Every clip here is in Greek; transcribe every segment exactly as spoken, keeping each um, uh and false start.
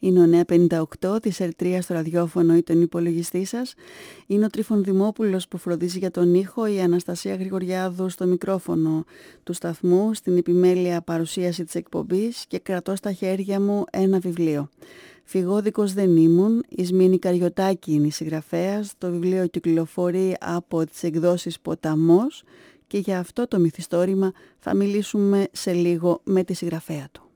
Είναι ο Νέα πενήντα οκτώ της Ερτρία στο ραδιόφωνο ή τον υπολογιστή σας. Είναι ο Τρίφων Δημόπουλος που φροντίζει για τον ήχο, η Αναστασία Γρηγοριάδου στο μικρόφωνο του σταθμού, στην επιμέλεια παρουσίαση της εκπομπής και κρατώ στα χέρια μου ένα βιβλίο. Φυγόδικος δεν ήμουν, η Σμήνη Καριωτάκη είναι η συγγραφέας. Το βιβλίο κυκλοφορεί από τις εκδόσεις Ποταμός και για αυτό το μυθιστόρημα θα μιλήσουμε σε λίγο με τη συγγραφέα του.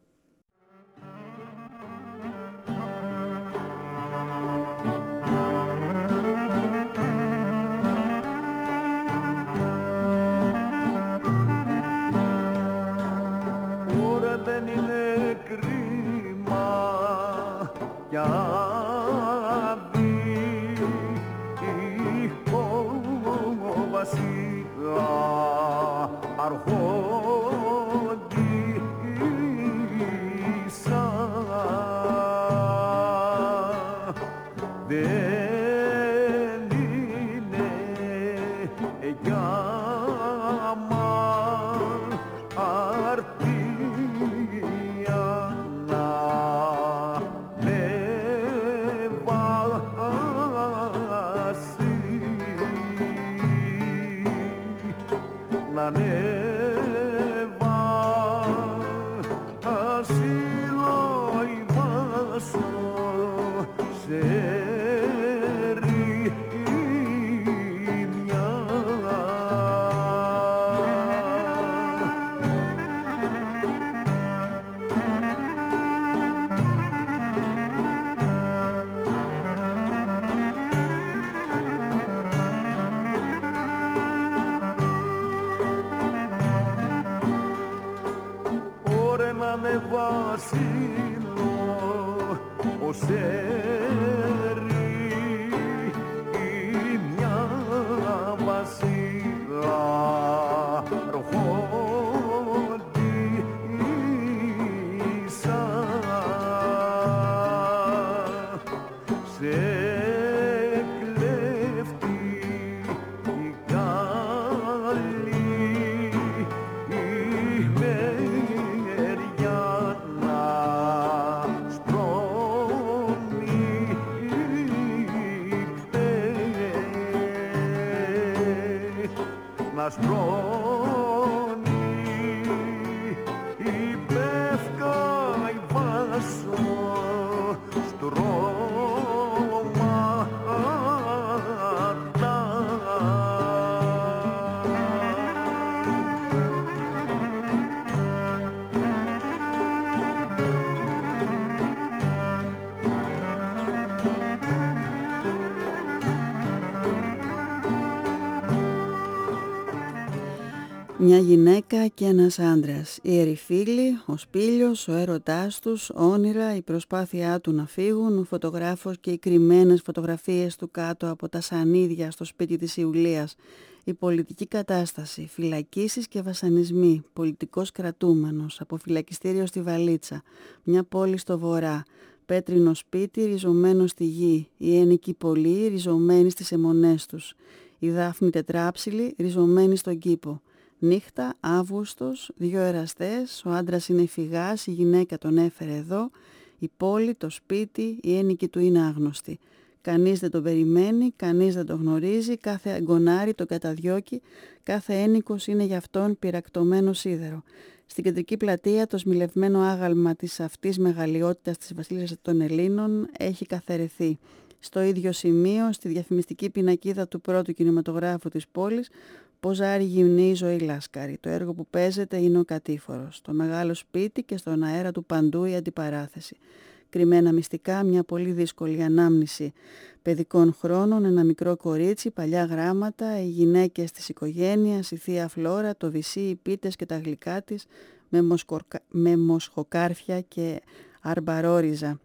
Μια γυναίκα και ένας άντρας, οι ερειφίλοι, ο σπήλιος, ο έρωτάς τους, όνειρα, η προσπάθειά του να φύγουν, ο φωτογράφος και οι κρυμμένες φωτογραφίες του κάτω από τα σανίδια στο σπίτι της Ιουλίας, η πολιτική κατάσταση, φυλακίσεις και βασανισμοί, πολιτικός κρατούμενος, αποφυλακιστήριο στη Βαλίτσα, μια πόλη στο βορρά, πέτρινο σπίτι ριζωμένο στη γη, οι ένικοι πολλοί ριζωμένοι στις αιμονές τους, η Δάφνη τετράψιλη ριζωμένη στον κήπο. Νύχτα, Αύγουστος, δύο εραστές, ο άντρας είναι φυγάς, η γυναίκα τον έφερε εδώ, η πόλη, το σπίτι, η ένικη του είναι άγνωστη. Κανείς δεν τον περιμένει, κανείς δεν τον γνωρίζει, κάθε αγκονάρι τον καταδιώκει, κάθε ένικος είναι για αυτόν πυρακτωμένο σίδερο. Στην κεντρική πλατεία το σμιλευμένο άγαλμα της αυτής μεγαλειότητας της βασίλισσας των Ελλήνων έχει καθαιρεθεί. Στο ίδιο σημείο, στη διαφημιστική πινακίδα του πρώτου κινηματογράφου της πόλης, ποζάρει γυμνή Ζωή Λάσκαρη. Το έργο που παίζεται είναι ο Κατήφορος. Το μεγάλο σπίτι και στον αέρα του παντού η αντιπαράθεση. Κρυμμένα μυστικά, μια πολύ δύσκολη ανάμνηση παιδικών χρόνων, ένα μικρό κορίτσι, παλιά γράμματα, οι γυναίκες της οικογένειας, η θεία Φλόρα, το βυσί, οι πίτες και τα γλυκά της, με, μοσκορκα... με μοσχοκάρφια και αρμπαρόριζα.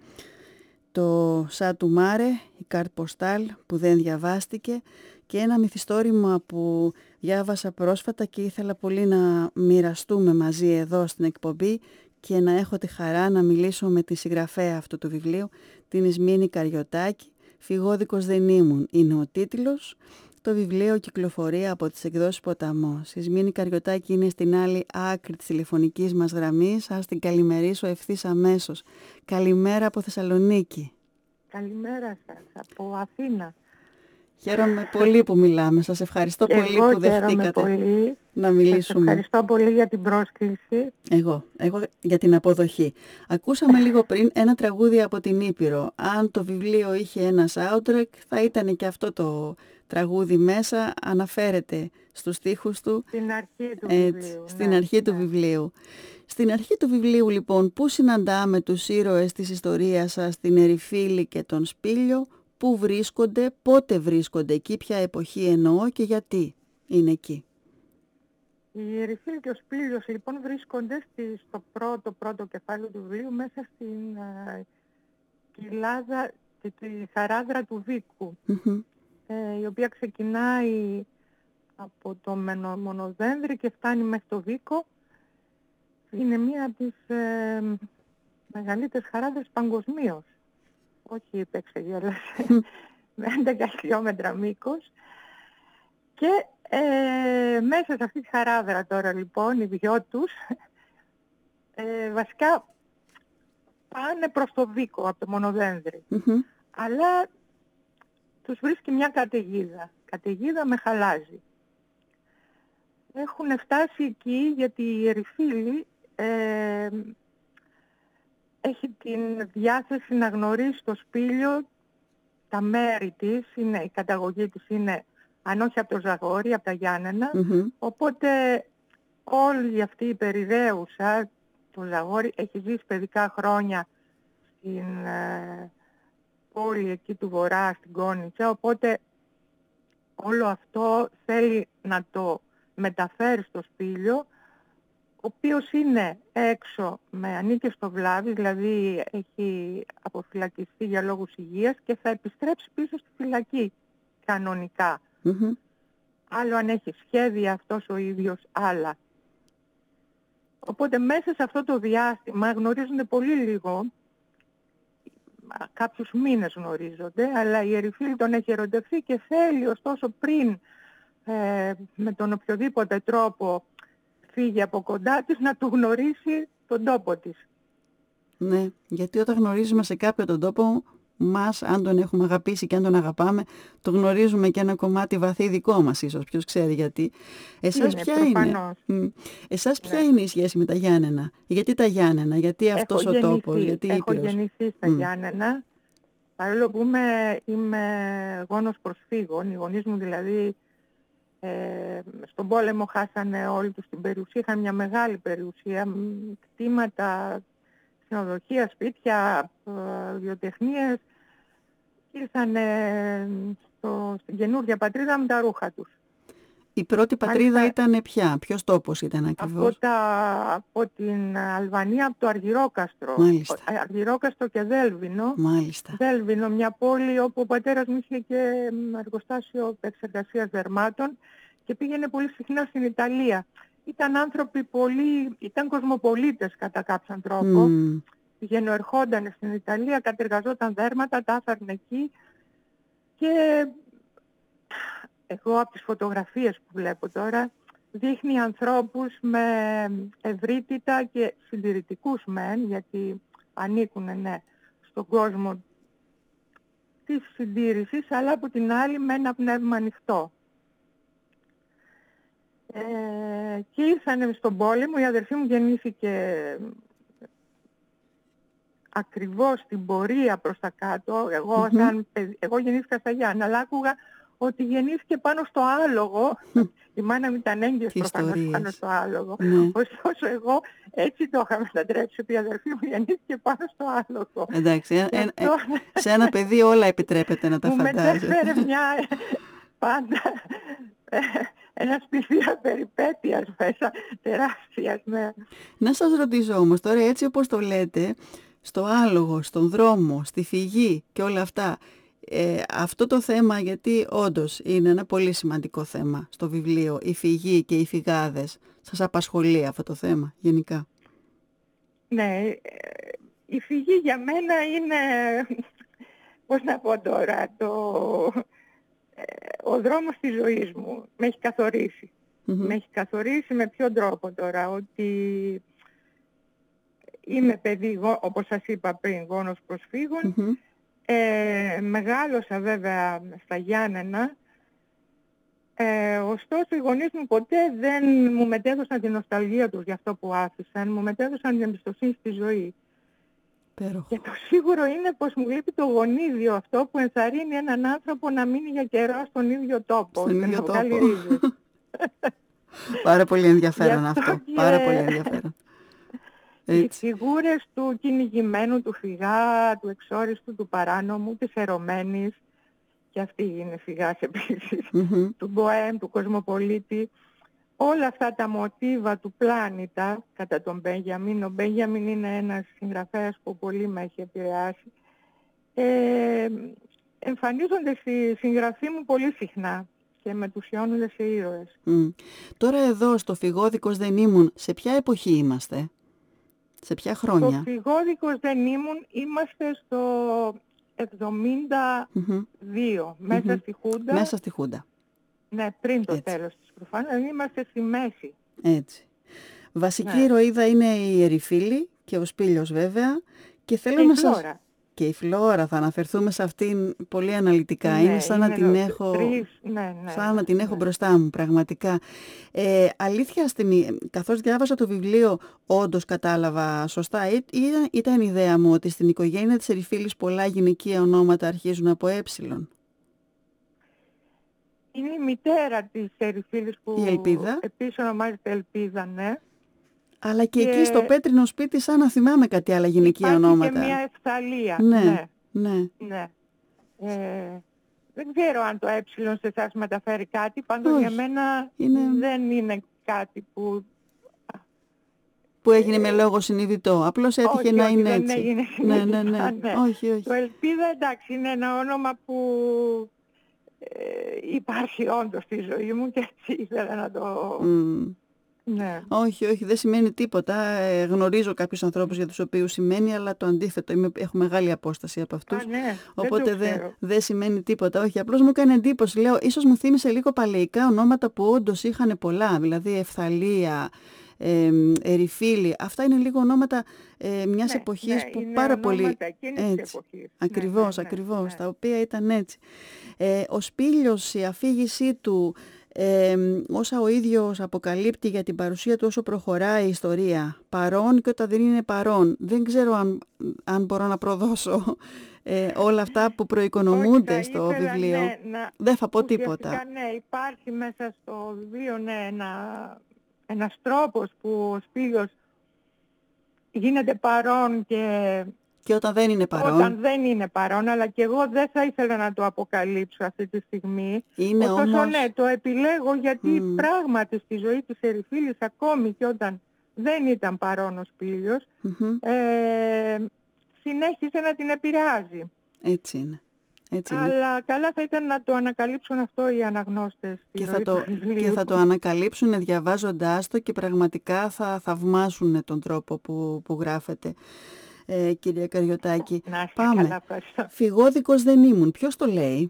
Το Σα του Μάρε, η κάρτ ποστάλ που δεν διαβάστηκε και ένα μυθιστόρημα που διάβασα πρόσφατα και ήθελα πολύ να μοιραστούμε μαζί εδώ στην εκπομπή και να έχω τη χαρά να μιλήσω με τη συγγραφέα αυτού του βιβλίου, την Σμήνη Καριωτάκη. «Φυγόδικος δεν ήμουν» είναι ο τίτλος. Το βιβλίο κυκλοφορεί από τις εκδόσεις Ποταμός. Η Σμήνη Καριωτάκη είναι στην άλλη άκρη της τηλεφωνικής μας γραμμής. Ας την καλημερίσω ευθύς αμέσως. Καλημέρα από Θεσσαλονίκη. Καλημέρα σας, από Αθήνα. Χαίρομαι πολύ που μιλάμε. Σας ευχαριστώ και πολύ εγώ που δεχτήκατε πολύ. να μιλήσουμε. Σας ευχαριστώ πολύ για την πρόσκληση. Εγώ, εγώ για την αποδοχή. Ακούσαμε λίγο πριν ένα τραγούδι από την Ήπειρο. Αν το βιβλίο είχε ένα soundtrack, θα ήταν και αυτό το τραγούδι μέσα. Αναφέρεται στους στίχους του. Στην αρχή του έτσι, βιβλίου. Στην ναι, αρχή ναι. του βιβλίου. Στην αρχή του βιβλίου, λοιπόν, πού συναντάμε τους ήρωες της ιστορίας σας, την Ερυφίλη και τον Σπήλιο, πού βρίσκονται, πότε βρίσκονται εκεί, ποια εποχή εννοώ και γιατί είναι εκεί. Η Ερυφίλη και ο Σπήλιος λοιπόν βρίσκονται στη, στο πρώτο πρώτο κεφάλαιο του βιβλίου μέσα στην uh, κοιλάδα, τη, τη χαράδρα του Βίκου, Mm-hmm. ε, η οποία ξεκινάει από το Μονοδένδρη και φτάνει μέχρι το Βίκο. Είναι μία από τις ε, μεγαλύτερες χαράδρες παγκοσμίως. Όχι υπεξεγέλασε, με έντεκα χιλιόμετρα μήκος. Και ε, μέσα σε αυτή τη χαράδρα τώρα λοιπόν οι δυο τους ε, βασικά πάνε προς το Βίκο από το Μονοδένδρη. Mm-hmm. Αλλά τους βρίσκει μια καταιγίδα. Καταιγίδα με χαλάζι. Έχουν φτάσει εκεί γιατί η Ερυφίλη ε, έχει την διάθεση να γνωρίσει το Σπήλιο, τα μέρη της, είναι, η καταγωγή της είναι αν όχι από το Ζαγόρι, από τα Γιάννενα. Mm-hmm. Οπότε όλη αυτή η περιραίουσα, το Ζαγόρι, έχει ζήσει παιδικά χρόνια στην ε, πόλη εκεί του Βορρά, στην Κόνιτσα. Οπότε όλο αυτό θέλει να το μεταφέρει στο Σπήλιο, ο οποίος είναι έξω, με ανήκει στο Βλάβη, δηλαδή έχει αποφυλακιστεί για λόγους υγείας και θα επιστρέψει πίσω στη φυλακή κανονικά. Mm-hmm. Άλλο αν έχει σχέδια αυτός ο ίδιος, άλλα. Οπότε μέσα σε αυτό το διάστημα γνωρίζονται πολύ λίγο, κάποιους μήνες γνωρίζονται, αλλά η Ερυφίλη τον έχει ερωτευτεί και θέλει ωστόσο πριν ε, με τον οποιοδήποτε τρόπο φύγει από κοντά της να του γνωρίσει τον τόπο της. Ναι, γιατί όταν γνωρίζουμε σε κάποιο τον τόπο μας, αν τον έχουμε αγαπήσει και αν τον αγαπάμε, το γνωρίζουμε και ένα κομμάτι βαθύ δικό μας ίσως, ποιος ξέρει γιατί. Εσάς είναι, ποια προφανώς. είναι, εσάς ποια Ναι. είναι η σχέση με τα Γιάννενα, γιατί τα Γιάννενα, γιατί αυτός έχω ο γεννηθεί, τόπος, γιατί η έχω Ήπειρος. γεννηθεί στα Mm. Γιάννενα, παρόλο που είμαι, είμαι γόνος προσφύγων, οι γονείς μου δηλαδή ε, στον πόλεμο χάσανε όλοι τους την περιουσία, είχαν μια μεγάλη περιουσία, κτήματα, ξενοδοχεία, σπίτια, βιοτεχνίες. Ήρθαν στο, στην καινούργια πατρίδα με τα ρούχα τους. Η πρώτη πατρίδα Μάλιστα, ήταν ποια, ποιος τόπος ήταν ακριβώς? Από, τα, από την Αλβανία, από το Αργυρόκαστρο. Μάλιστα. Αργυρόκαστρο και Δέλβινο. Μάλιστα. Δέλβινο, μια πόλη όπου ο πατέρας μου είχε και εργοστάσιο εξεργασίας δερμάτων και πήγαινε πολύ συχνά στην Ιταλία. Ήταν άνθρωποι πολύ, ήταν κοσμοπολίτες κατά κάποιον τρόπο. Mm. Πηγαίνω ερχόταν στην Ιταλία, κατεργαζόταν δέρματα, τα άφερνε εκεί και εγώ από τις φωτογραφίες που βλέπω τώρα δείχνει ανθρώπους με ευρύτητα και συντηρητικούς μεν, γιατί ανήκουν ναι, στον κόσμο της συντήρησης, αλλά από την άλλη με ένα πνεύμα ανοιχτό. Ε, και ήρθανε στον πόλεμο, η αδερφή μου γεννήθηκε ακριβώς στην πορεία προς τα κάτω. Εγώ, Mm-hmm. σαν παιδί, εγώ γεννήθηκα στα Γιάννα, αλλά άκουγα ότι γεννήθηκε πάνω στο άλογο. Η μάνα μου ήταν έγκυος προφανώς πάνω στο άλογο. Ναι. Ωστόσο εγώ έτσι το είχα μετατρέψει, ότι η αδερφή μου γεννήθηκε πάνω στο άλογο. Εντάξει, ε, ε, αυτό... ε, σε ένα παιδί όλα επιτρέπεται να τα μου φαντάζεσαι. Μου μετέφερε μια πάντα ένας πληθύρα περιπέτειας μέσα, τεράστιας. Ναι. Να σας ρωτήσω όμως τώρα, έτσι όπως το λέτε, στο άλογο, στον δρόμο, στη φυγή και όλα αυτά, ε, αυτό το θέμα, γιατί όντως είναι ένα πολύ σημαντικό θέμα στο βιβλίο, η φυγή και οι φυγάδες, σας απασχολεί αυτό το θέμα γενικά? Ναι, η φυγή για μένα είναι, πώς να πω τώρα, το... ο δρόμος της ζωής μου με έχει καθορίσει. Mm-hmm. Με έχει καθορίσει με ποιον τρόπο τώρα, ότι είμαι παιδί, όπως σας είπα πριν, γόνος προσφύγων. Mm-hmm. Ε, μεγάλωσα βέβαια στα Γιάννενα. Ε, ωστόσο οι γονείς μου ποτέ δεν μου μετέδωσαν την νοσταλγία τους για αυτό που άφησαν, μου μετέδωσαν την εμπιστοσύνη στη ζωή. Πέροχο. Και το σίγουρο είναι πως μου λείπει το γονίδιο αυτό που ενθαρρύνει έναν άνθρωπο να μείνει για καιρό στον ίδιο τόπο. Στον ίδιο τόπο. Πάρα πολύ ενδιαφέρον αυτό. Και... Πάρα πολύ ενδιαφέρον. Οι φιγούρες του κυνηγημένου, του φυγά, του εξόριστου, του παράνομου, της ερωμένης, και αυτή είναι φυγάς επίσης, mm-hmm. του μποέμ, του κοσμοπολίτη, όλα αυτά τα μοτίβα του πλάνητα κατά τον Μπένιαμιν. Ο Μπένιαμιν είναι ένας συγγραφέας που πολύ με έχει επηρεάσει. Ε, εμφανίζονται στη συγγραφή μου πολύ συχνά και μετουσιώνονται σε ήρωες. Mm. Τώρα εδώ στο Φυγόδικος δεν ήμουν, σε ποια εποχή είμαστε, σε ποια χρόνια? Στο Φυγόδικος δεν ήμουν, είμαστε στο εβδομήντα δύο, mm-hmm. μέσα mm-hmm. στη Χούντα. Μέσα στη Χούντα. Ναι, πριν το Έτσι. τέλος της προφανώς, είμαστε στη μέση. Έτσι. Βασική ναι. ηρωίδα είναι η Ερυφίλη και ο Σπήλιος βέβαια. Και θέλω και να η σας... Φλόρα. Και η Φλόρα, θα αναφερθούμε σε αυτήν πολύ αναλυτικά. Ναι, είναι σαν είναι να την το... έχω, τρεις... ναι, ναι, σαν ναι, να την έχω ναι. μπροστά μου, πραγματικά. Ε, αλήθεια, στην... καθώς διάβασα το βιβλίο, όντως κατάλαβα σωστά. Ή, ήταν, ήταν η ιδέα μου ότι στην οικογένεια της Ερυφίλης πολλά γυναικεία ονόματα αρχίζουν από ε. Είναι η μητέρα της Ερυφίλης που επίσης ονομάζεται Ελπίδα, ναι. Αλλά και, και εκεί στο πέτρινο σπίτι σαν να θυμάμαι κάτι άλλα γυναικεία υπάρχει ονόματα. Υπάρχει και μια Ευθαλία. Ναι, ναι. ναι. ναι. Ε, δεν ξέρω αν το ε σε εσάς μεταφέρει κάτι, πάντως για μένα είναι... δεν είναι κάτι που... που έγινε ε... με λόγο συνειδητό. Απλώς έτυχε όχι, να όχι, είναι δεν έτσι. έγινε συνειδητό, ναι, ναι, ναι. ναι. όχι, όχι. Το Ελπίδα, εντάξει, είναι ένα όνομα που ε, υπάρχει όντως στη ζωή μου και έτσι ήθελα να το... Mm. Ναι. Όχι, όχι, δεν σημαίνει τίποτα. Ε, γνωρίζω κάποιους ανθρώπους για τους οποίους σημαίνει, αλλά το αντίθετο. Είμαι, έχω μεγάλη απόσταση από αυτούς. Α, ναι, οπότε δεν δε, δε σημαίνει τίποτα. Όχι, απλώς μου έκανε εντύπωση. Λέω, ίσως μου θύμισε λίγο παλαιικά ονόματα που όντως είχαν πολλά. Δηλαδή Ευθαλία, ε, Ερυφίλη. Αυτά είναι λίγο ονόματα ε, μιας ναι, εποχής ναι, που πάρα πολύ. Έτσι. Ακριβώς, ναι, ναι, ακριβώς. Ναι. Τα οποία ήταν έτσι. Ε, ο Σπήλιος, η αφήγησή του. Ε, όσα ο ίδιος αποκαλύπτει για την παρουσία του όσο προχωράει η ιστορία, παρόν και όταν δεν είναι παρόν. Δεν ξέρω αν, αν μπορώ να προδώσω ε, όλα αυτά που προοικονομούνται Όχι, στο ήθελα, βιβλίο. Ναι, να... Δεν θα πω τίποτα. Ναι, υπάρχει μέσα στο βιβλίο ναι, ένα, ένας τρόπος που ο Σπήλιος γίνεται παρόν και... Και όταν δεν είναι παρόν. Όταν δεν είναι παρόν, αλλά και εγώ δεν θα ήθελα να το αποκαλύψω αυτή τη στιγμή. Είναι Ωστόσο, όμως... ναι, το επιλέγω γιατί mm. πράγματι στη ζωή της Ερυφίλης, ακόμη και όταν δεν ήταν παρόν ο Σπήλιος, mm-hmm. ε, συνέχισε να την επηρεάζει. Έτσι είναι. Έτσι είναι. Αλλά καλά θα ήταν να το ανακαλύψουν αυτό οι αναγνώστες. Και θα, το, και θα το ανακαλύψουν διαβάζοντάς το και πραγματικά θα θαυμάσουν τον τρόπο που, που γράφεται. Ε, κυρία Καριωτάκη, να, πάμε. Καλά, Φυγόδικος δεν ήμουν. Ποιος το λέει?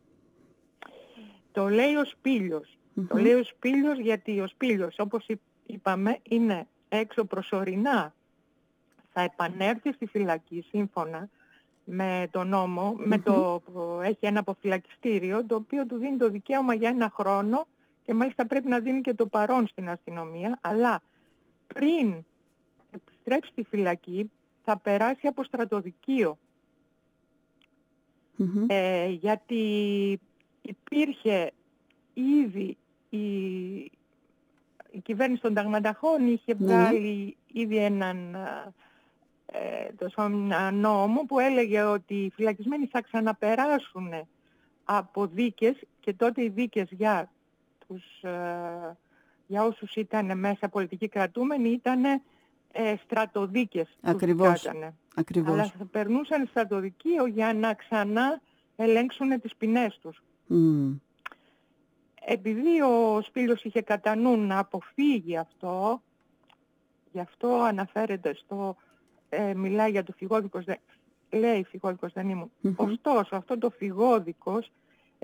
Το λέει ο Σπήλιος. Mm-hmm. Το λέει ο Σπήλιος γιατί ο Σπήλιος, όπως είπαμε, είναι έξω προσωρινά. Θα επανέλθει στη φυλακή σύμφωνα με το νόμο, mm-hmm. με το, έχει ένα αποφυλακιστήριο το οποίο του δίνει το δικαίωμα για ένα χρόνο και μάλιστα πρέπει να δίνει και το παρόν στην αστυνομία, αλλά πριν επιστρέψει στη φυλακή θα περάσει από στρατοδικείο. Mm-hmm. Ε, γιατί υπήρχε ήδη η, η κυβέρνηση των Ταγματαχών είχε βγάλει mm-hmm. ήδη έναν ε, το, ένα νόμο που έλεγε ότι οι φυλακισμένοι θα ξαναπεράσουν από δίκες και τότε οι δίκες για, τους, ε, για όσους ήταν μέσα πολιτικοί κρατούμενοι ήταν ε, στρατοδίκες. Ακριβώς. Ακριβώς. Αλλά θα περνούσαν στρατοδικείο για να ξανά ελέγξουν τις ποινές τους. Mm. Επειδή ο Σπήλιος είχε κατά νου να αποφύγει αυτό, γι' αυτό αναφέρεται στο, ε, μιλάει για το φυγόδικος, λέει φυγόδικος δεν ήμουν. Mm-hmm. Ωστόσο αυτό το φυγόδικος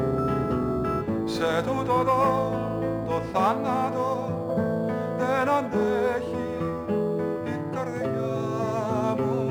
σε τούτο εδώ το θάνατο δεν αντέχει η καρδιά μου.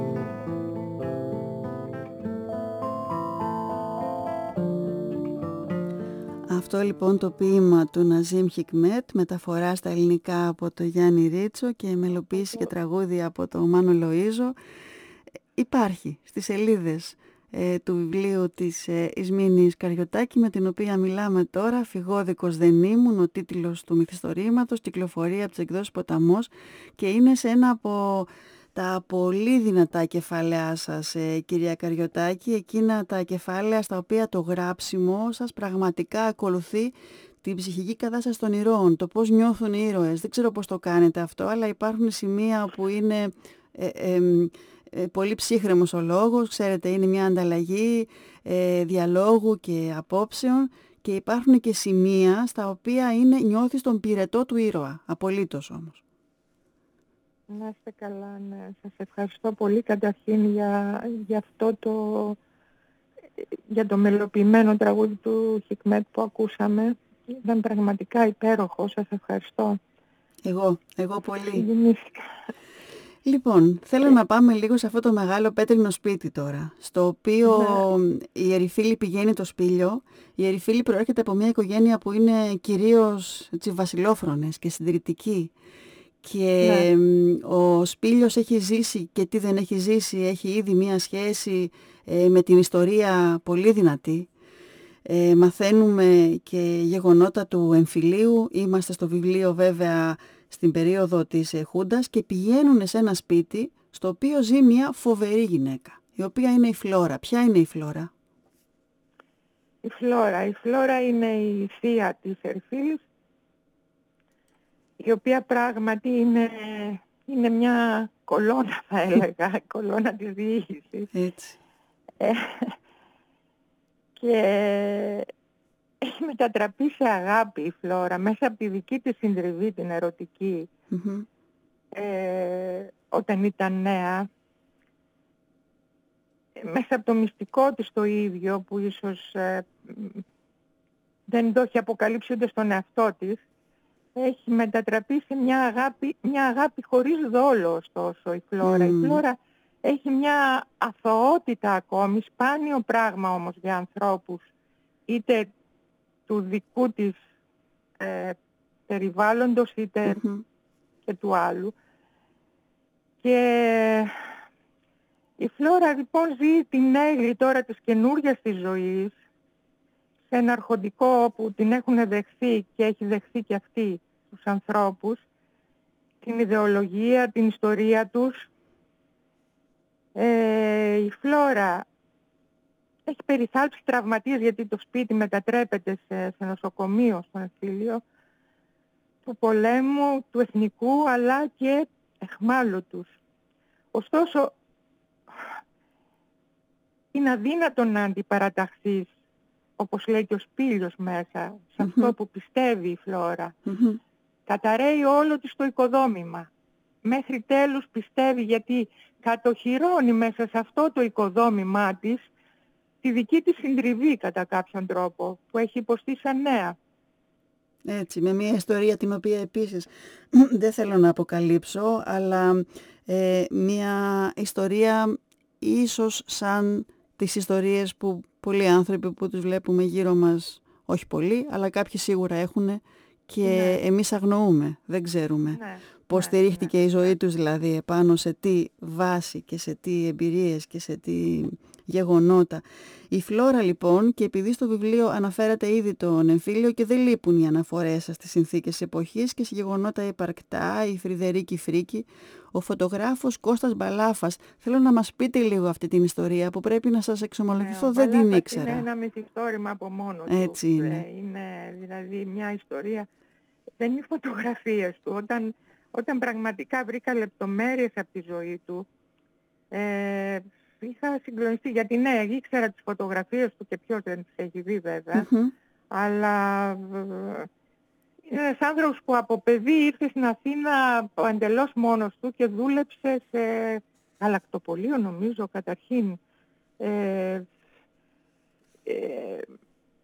Αυτό λοιπόν το ποίημα του Ναζίμ Χικμέτ, μεταφορά στα ελληνικά από το Γιάννη Ρίτσο και μελοποίηση και τραγούδι από το Μάνο Λοΐζο, υπάρχει στις σελίδες ε, του βιβλίου της ε, Ισμήνης Καριωτάκη, με την οποία μιλάμε τώρα. «Φυγόδικος δεν ήμουν», ο τίτλος του μυθιστορήματος, κυκλοφορεί από τις εκδόσεις Ποταμός και είναι σε ένα από τα πολύ δυνατά κεφάλαιά σας, ε, κυρία Καριωτάκη, εκείνα τα κεφάλαια στα οποία το γράψιμο σας πραγματικά ακολουθεί την ψυχική κατάσταση των ηρώων, το πώς νιώθουν οι ήρωες. Δεν ξέρω πώς το κάνετε αυτό, αλλά υπάρχουν σημεία που είναι ε, ε, ε, πολύ ψύχρεμος ο λόγος, ξέρετε, είναι μια ανταλλαγή ε, διαλόγου και απόψεων, και υπάρχουν και σημεία στα οποία είναι, νιώθεις τον πυρετό του ήρωα, απολύτως όμως. Να είστε καλά, ναι. Σας ευχαριστώ πολύ καταρχήν για, για αυτό το, για το μελοποιημένο τραγούδι του Χικμέτ που ακούσαμε. Ήταν πραγματικά υπέροχο, σας ευχαριστώ. Εγώ, εγώ πολύ. Γεννήθηκα. Λοιπόν, θέλω να πάμε λίγο σε αυτό το μεγάλο πέτρινο σπίτι τώρα, στο οποίο Ναι. η Ερυφίλη πηγαίνει το Σπήλιο. Η Ερυφίλη προέρχεται από μια οικογένεια που είναι κυρίως έτσι, βασιλόφρονες και συντηρητικοί. Και ναι. Ο Σπήλιος έχει ζήσει, και τι δεν έχει ζήσει, έχει ήδη μία σχέση ε, με την ιστορία πολύ δυνατή. Ε, μαθαίνουμε και γεγονότα του εμφυλίου. Είμαστε στο βιβλίο βέβαια στην περίοδο της ε, Χούντας, και πηγαίνουν σε ένα σπίτι στο οποίο ζει μια φοβερή γυναίκα, η οποία είναι η Φλόρα. Ποια είναι η Φλόρα? Η Φλόρα. Η Φλόρα είναι η θεία της Ερυφίλης, η οποία πράγματι είναι, είναι μια κολόνα, θα έλεγα, κολόνα της διοίκησης. Έτσι. Ε, και έχει μετατραπεί σε αγάπη η Φλόρα μέσα από τη δική της συντριβή, την ερωτική, mm-hmm. ε, όταν ήταν νέα, μέσα από το μυστικό της το ίδιο, που ίσως ε, δεν το έχει αποκαλύψει ούτε στον εαυτό της, έχει μετατραπεί σε μια αγάπη, μια αγάπη χωρίς δόλο, ωστόσο, η Φλόρα. Mm. Η Φλόρα έχει μια αθωότητα ακόμη, σπάνιο πράγμα όμως για ανθρώπους, είτε του δικού της ε, περιβάλλοντος, είτε mm-hmm. και του άλλου. Και η Φλόρα λοιπόν ζει την έγκλη τώρα της καινούργιας της ζωής, σε ένα αρχοντικό που την έχουν δεχθεί και έχει δεχθεί και αυτή τους ανθρώπους, την ιδεολογία, την ιστορία τους. Ε, η Φλόρα έχει περιθάλψει τραυματίες, γιατί το σπίτι μετατρέπεται σε, σε νοσοκομείο στον εμφύλιο, του πολέμου, του εθνικού, αλλά και εχμάλωτους. Ωστόσο, είναι αδύνατο να αντιπαραταχθείς, όπως λέει και ο Σπήλιος μέσα, σε αυτό mm-hmm. που πιστεύει η Φλόρα. Mm-hmm. Καταραίει όλο της το οικοδόμημα. Μέχρι τέλους πιστεύει, γιατί κατοχυρώνει μέσα σε αυτό το οικοδόμημά της τη δική της συντριβή κατά κάποιον τρόπο, που έχει υποστεί σαν νέα. Έτσι, με μια ιστορία την οποία επίσης δεν θέλω να αποκαλύψω, αλλά ε, μια ιστορία ίσως σαν τις ιστορίες που πολλοί άνθρωποι που τους βλέπουμε γύρω μας, όχι πολλοί, αλλά κάποιοι σίγουρα έχουν, και ναι. εμείς αγνοούμε, δεν ξέρουμε ναι, πώς ναι, στηρίχτηκε ναι, η ζωή ναι. τους, δηλαδή επάνω σε τι βάση και σε τι εμπειρίες και σε τι γεγονότα. Η Φλόρα λοιπόν, και επειδή στο βιβλίο αναφέρατε ήδη τον εμφύλιο και δεν λείπουν οι αναφορές σας στις συνθήκες εποχής και σε γεγονότα υπαρκτά, η Φρυδερίκη Φρίκη, ο φωτογράφος Κώστας Μπαλάφας. Θέλω να μας πείτε λίγο αυτή την ιστορία που πρέπει να σας εξομολογηθώ, ναι, δεν την ήξερα. Είναι ένα μυθιστόρημα από μόνο του. Έτσι είναι. Είναι δηλαδή μια ιστορία, δεν είναι φωτογραφίες του. Όταν, όταν πραγματικά βρήκα λεπτομέρειες από τη ζωή του, ε, είχα συγκλονιστεί, γιατί ναι, ήξερα τις φωτογραφίες του και ποιος δεν τις έχει δει βέβαια, mm-hmm. αλλά είναι ένας άνθρωπος που από παιδί ήρθε στην Αθήνα εντελώς μόνος του και δούλεψε σε γαλακτοπωλείο, νομίζω, καταρχήν. Ε, ε,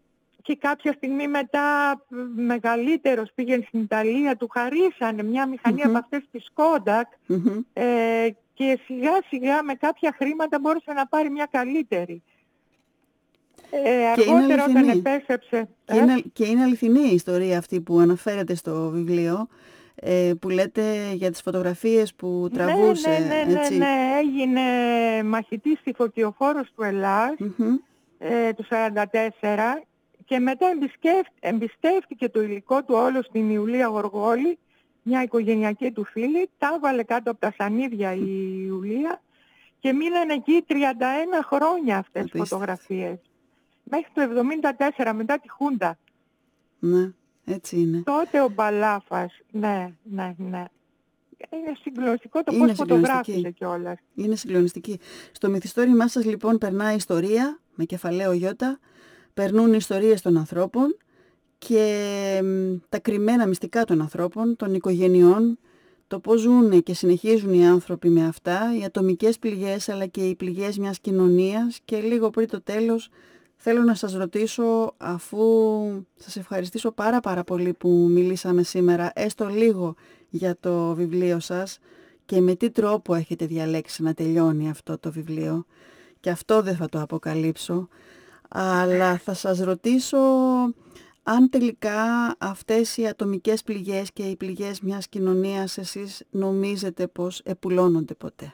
και κάποια στιγμή μετά μεγαλύτερος πήγαινε στην Ιταλία, του χαρίσανε μια μηχανή Mm-hmm. από αυτές της Kodak Mm-hmm. ε, και σιγά σιγά με κάποια χρήματα μπόρεσε να πάρει μια καλύτερη. Ε, αργότερα όταν επέστρεψε... Και, ε? είναι, και είναι αληθινή η ιστορία αυτή που αναφέρεται στο βιβλίο, ε, που λέτε για τις φωτογραφίες που τραβούσε. Ναι, ναι, ναι, έτσι. ναι, ναι. Έγινε μαχητής τυφωτιοφόρος του Ελλάς Mm-hmm. ε, του σαράντα τέσσερα και μετά εμπιστεύτηκε το υλικό του όλο στην Ιουλία Γοργόλη, μια οικογενειακή του φίλη, τα έβαλε κάτω από τα σανίδια η Ιουλία και μείναν εκεί τριάντα ένα χρόνια αυτές τις φωτογραφίες. Μέχρι το εβδομήντα τέσσερα, μετά τη Χούντα. Ναι, έτσι είναι. Τότε ο Μπαλάφας, ναι, ναι, ναι. Είναι συγκλονιστικό το πώς φωτογράφησε κιόλας. Είναι συγκλονιστική. Στο μυθιστόρημά σας λοιπόν περνάει ιστορία, με κεφαλαίο Ιώτα, περνούν ιστορίες των ανθρώπων και μ, τα κρυμμένα μυστικά των ανθρώπων, των οικογενειών, το πώς ζουν και συνεχίζουν οι άνθρωποι με αυτά, οι ατομικές πληγές αλλά και οι πληγές μιας κοινωνίας. Και λίγο πριν το τέλος θέλω να σας ρωτήσω, αφού σας ευχαριστήσω πάρα πάρα πολύ που μιλήσαμε σήμερα, έστω λίγο για το βιβλίο σας και με τι τρόπο έχετε διαλέξει να τελειώνει αυτό το βιβλίο, και αυτό δεν θα το αποκαλύψω, αλλά θα σας ρωτήσω αν τελικά αυτές οι ατομικές πληγές και οι πληγές μιας κοινωνίας εσείς νομίζετε πως επουλώνονται ποτέ.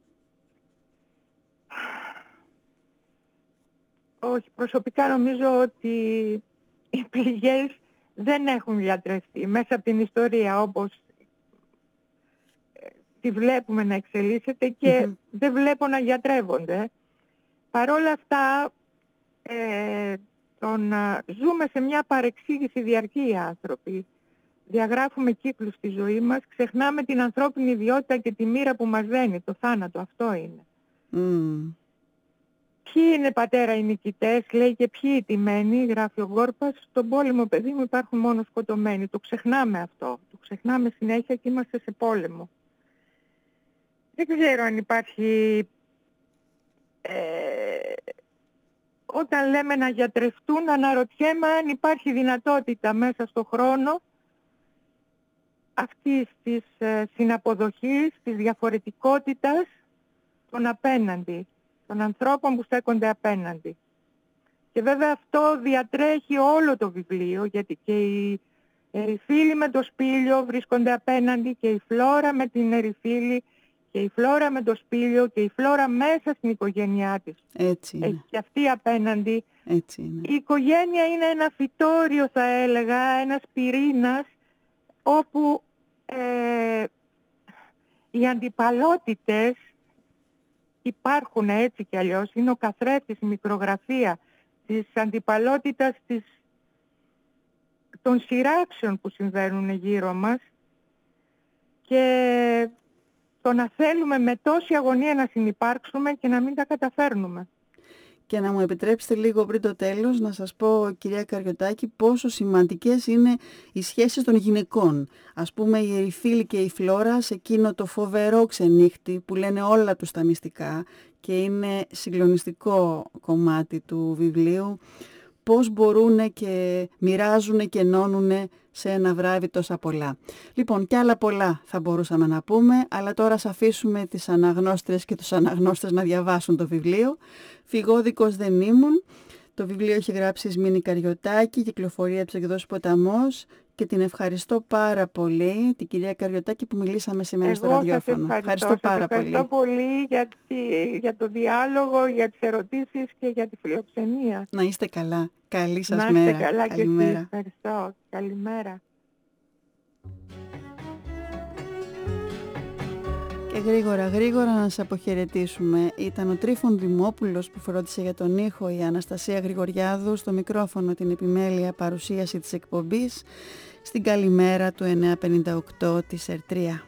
Όχι, προσωπικά νομίζω ότι οι πληγές δεν έχουν γιατρευτεί μέσα από την ιστορία όπως τη βλέπουμε να εξελίσσεται και mm-hmm. δεν βλέπω να γιατρεύονται. Παρ' όλα αυτά ε, τον, ζούμε σε μια παρεξήγηση διαρκή οι άνθρωποι. Διαγράφουμε κύκλους στη ζωή μας, ξεχνάμε την ανθρώπινη ιδιότητα και τη μοίρα που μας δένει, το θάνατο, αυτό είναι. Mm. Ποιοι είναι πατέρα οι νικητές, λέει, και ποιοι οι τιμένοι, γράφει ο Γκόρπας. Στον πόλεμο, παιδί μου, υπάρχουν μόνο σκοτωμένοι. Το ξεχνάμε αυτό. Το ξεχνάμε συνέχεια και είμαστε σε πόλεμο. Δεν ξέρω αν υπάρχει... Ε, όταν λέμε να γιατρευτούν, αναρωτιέμαι αν υπάρχει δυνατότητα μέσα στον χρόνο αυτής της ε, συναποδοχής, της διαφορετικότητας των απέναντι, των ανθρώπων που στέκονται απέναντι. Και βέβαια αυτό διατρέχει όλο το βιβλίο, γιατί και οι ερυφίλοι με το σπήλιο βρίσκονται απέναντι και η Φλόρα με την ερυφίλη και η Φλόρα με το σπήλιο και η Φλόρα μέσα στην οικογένειά της. Έτσι είναι. Έχει και αυτή απέναντι. Έτσι είναι. Η οικογένεια είναι ένα φυτόριο, θα έλεγα, ένας πυρήνας όπου ε, οι αντιπαλότητες υπάρχουν έτσι κι αλλιώς. Είναι ο καθρέφτης, η μικρογραφία της αντιπαλότητας της, των σειράξεων που συμβαίνουν γύρω μας και το να θέλουμε με τόση αγωνία να συνυπάρξουμε και να μην τα καταφέρνουμε. Και να μου επιτρέψετε λίγο πριν το τέλος να σας πω, κυρία Καριωτάκη, πόσο σημαντικές είναι οι σχέσεις των γυναικών. Ας πούμε η Ερυφίλη και η Φλόρα σε εκείνο το φοβερό ξενύχτη που λένε όλα τους τα μυστικά και είναι συγκλονιστικό κομμάτι του βιβλίου. Πώς μπορούν και μοιράζουν και ενώνουν σε ένα βράδυ τόσα πολλά. Λοιπόν, κι άλλα πολλά θα μπορούσαμε να πούμε, αλλά τώρα ας αφήσουμε τις αναγνώστρες και τους αναγνώστες να διαβάσουν το βιβλίο. Φυγόδικος δεν ήμουν. Το βιβλίο έχει γράψει η Σμήνη Καριωτάκη, κυκλοφορία της εκδόσης Ποταμός, και την ευχαριστώ πάρα πολύ, την κυρία Καριωτάκη, που μιλήσαμε σήμερα στο ραδιόφωνο. Εγώ ευχαριστώ, ευχαριστώ πάρα πολύ. Ευχαριστώ πολύ για, τη, για το διάλογο, για τις ερωτήσεις και για τη φιλοξενία. Να είστε καλά. Καλή σας να μέρα. Να είστε καλά. Καλημέρα. Και εσείς. Ευχαριστώ. Καλημέρα. Και γρήγορα γρήγορα να σας αποχαιρετήσουμε. Ήταν ο Τρίφων Δημόπουλος που φρόντισε για τον ήχο, η Αναστασία Γρηγοριάδου στο μικρόφωνο την επιμέλεια παρουσίαση της εκπομπής, στην καλημέρα του εννιά πενήντα οκτώ της Ερτρία.